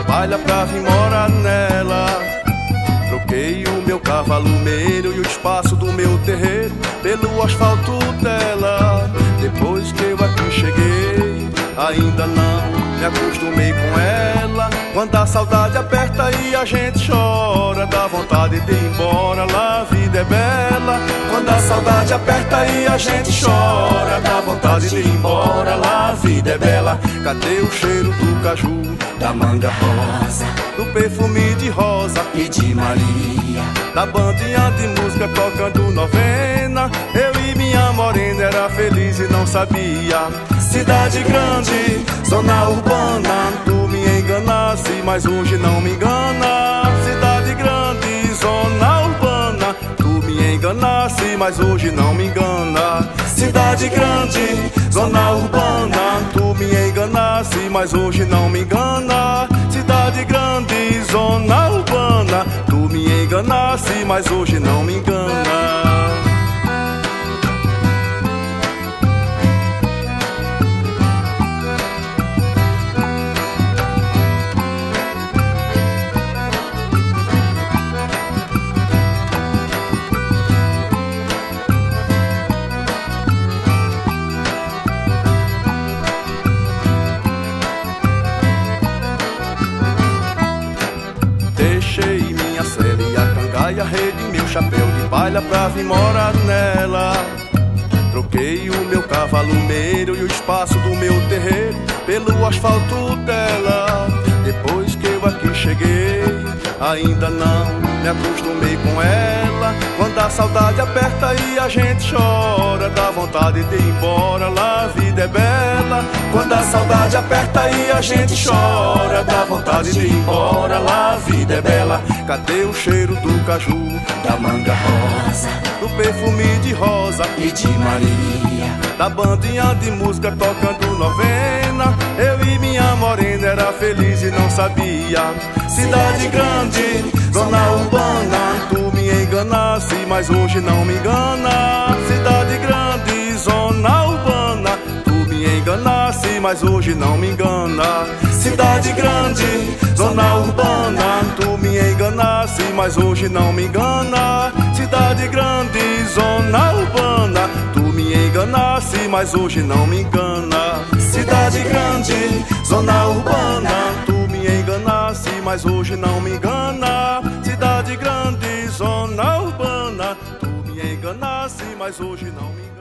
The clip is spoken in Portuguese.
palha pra vir morar nela. Troquei o meu cavalo meiro e o espaço do meu terreiro pelo asfalto dela. Depois que eu aqui cheguei, ainda não me acostumei com ela. Quando a saudade aperta e a gente chora, dá vontade de ir embora, lá a vida é bela. Quando a saudade aperta e a gente chora, dá vontade de ir embora, lá a vida é bela. Cadê o cheiro do caju, da manga rosa, do perfume de rosa e de Maria, da bandinha de música tocando novena? Eu e minha morena era feliz e não sabia. Cidade grande, zona urbana, tu me enganasse, mas hoje não me engana. Cidade grande, zona urbana, tu me enganasse, mas hoje não me engana. Cidade grande, zona urbana, tu me enganasse, mas hoje não me engana. Cidade grande, zona urbana, tu me enganasse, mas hoje não me engana. Deixei minha cela e a cangaia, rede, meu chapéu de palha pra vir morar nela. Troquei o meu cavalo meiro e o espaço do meu terreiro pelo asfalto dela. Depois que eu aqui cheguei, ainda não me acostumei com ela. Quando a saudade aperta e a gente chora, dá vontade de ir embora, lá a vida é bela. Quando a saudade aperta e a gente chora, dá vontade de ir embora, lá a vida é bela. Cadê o cheiro do caju, da manga rosa, do perfume de rosa e de Maria, da bandinha de música tocando novena? Eu e minha morena era feliz e não sabia. Cidade grande, zona urbana, tu me enganasse, mas hoje não me engana. Cidade grande, zona urbana, tu me enganasse, mas hoje não me engana. Cidade grande, zona urbana, tu me enganasse, mas hoje não me engana. Cidade grande, zona urbana, tu me enganasse, mas hoje não me engana. Cidade grande, zona urbana, tu me enganasse, mas hoje não me engana. Cidade grande, zona urbana, tu me enganasse, mas hoje não me engana.